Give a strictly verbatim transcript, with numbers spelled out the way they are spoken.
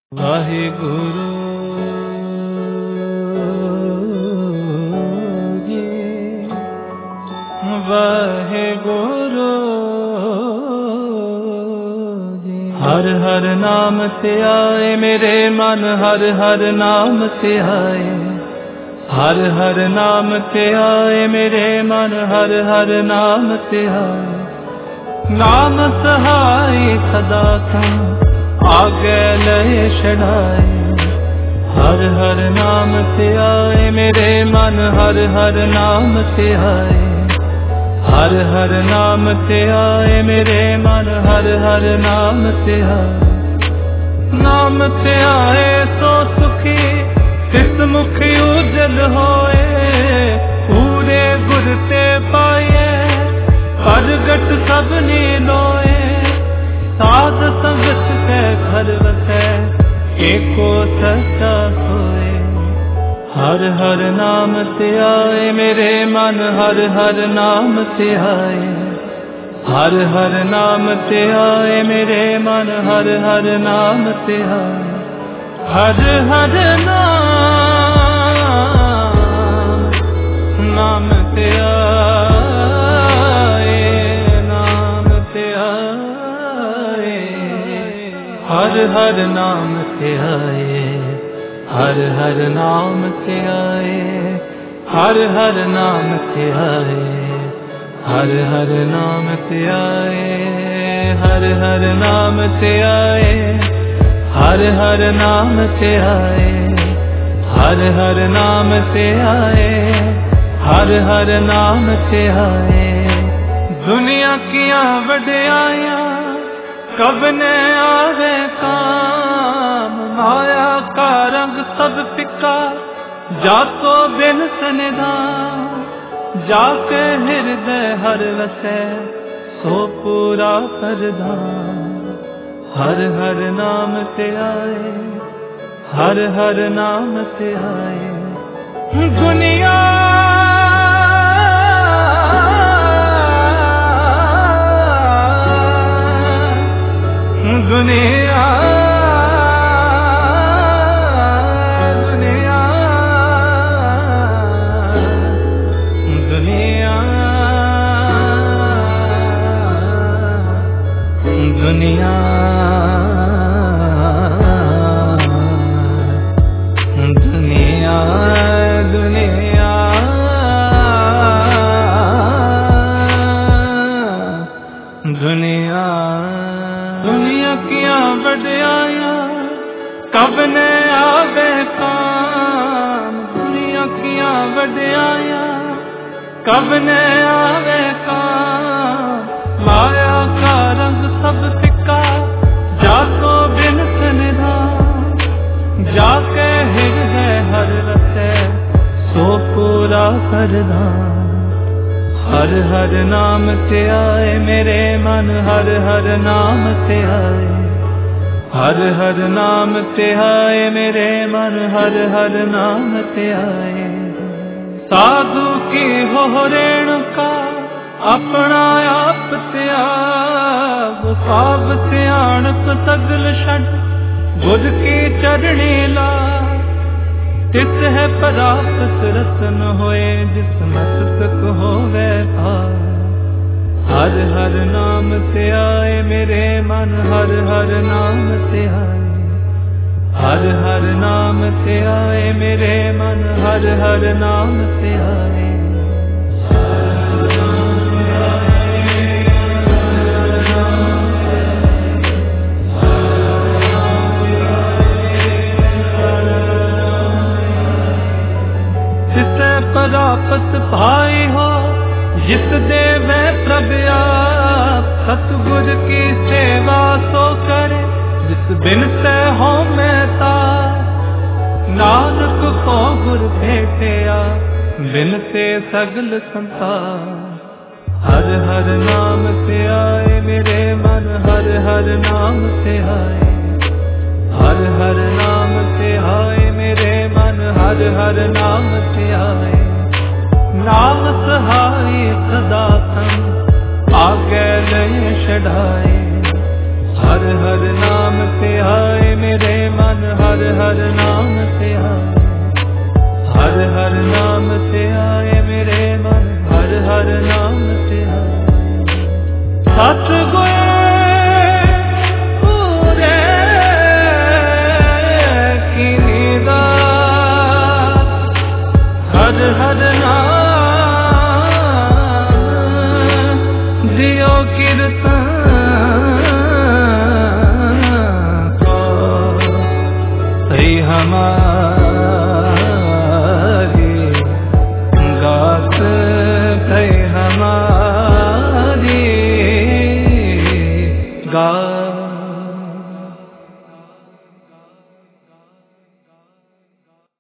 वाहिगुरु जी, वाहिगुरु जी। हर हर नाम से आए मेरे मन, हर हर नाम से आए, हर हर नाम से आए मेरे मन, हर हर नाम से आए। नाम सहाय सदा संग आगे लय छड़ाए, हर हर नाम से आए मेरे मन, हर हर नाम से आए, हर हर नाम से आए मेरे मन, हर हर नाम से आए। नाम से आए तो सुखी तिस मुखी उजल होए, पूरे गुर ते पाए प्रगट सबनी लोए। साध संगत के घर बसे एको सच्चा सोए, हर हर नाम से आए मेरे मन, हर हर नाम से आए, हर हर नाम से आए मेरे मन, हर हर नाम से आए। हर हर नाम नाम से आए, नाम से आए, हर हर नाम से आए, हर हर नाम से आए, हर हर नाम से आए, हर हर नाम से आए, हर हर नाम से आए, हर हर नाम से आए, हर हर नाम से आए, हर हर नाम से आए। दुनिया किया वड्याइया कब ने आवे काम, माया का रंग सब फिक्का जातो बिन सनिधान। जाके हृदय हर वसै सो पूरा परधान, हर हर नाम से आए, हर हर नाम से आए। दुनिया दुनिया दुनिया दुनिया दुनिया दुनिया दुनिया दुनिया दुनिया किया वड्याइया कब ने आवे काम। दुनिया किया वड्याइया कब ने आवे काम। माया का रंग सब फिक्का जातो बिन सनिधान। जाके हृदय हर रसे सो पूरा परधान, हर हर नाम से आए मेरे मन, हर हर नाम से आए, हर हर नाम से आए मेरे मन, हर हर नाम से आए। साधु की हो रेणुका अपना आप त्याग, पाप सियाणप सगल छड़ बुध की चरणी ला। तिस है परापत रतन होए जिस मस्तक होवे पार। हर हर नाम से आए मेरे मन, हर हर नाम से आए, हर हर नाम से आए मेरे मन, हर हर नाम से आए। परापत भाई हो जिस देवे प्रभु आप। सतगुर की सेवा सो करे जिस बिन से हो मेहता। नानक को गुर भेटिया बिन से सगल संसार। हर हर नाम से आए मेरे मन, हर हर नाम से आए, हर हर नाम से आए मेरे मन, हर हर नाम से आए। नाम सहाय सदा संग आगे लय छड़ाए, हर हर नाम से आए मेरे मन, हर हर नाम से आए, हर हर नाम से आए मेरे मन, हर हर नाम से आए। सतगुर पूरे की निदा, हर हर नाम जियो कीर्तन हमारा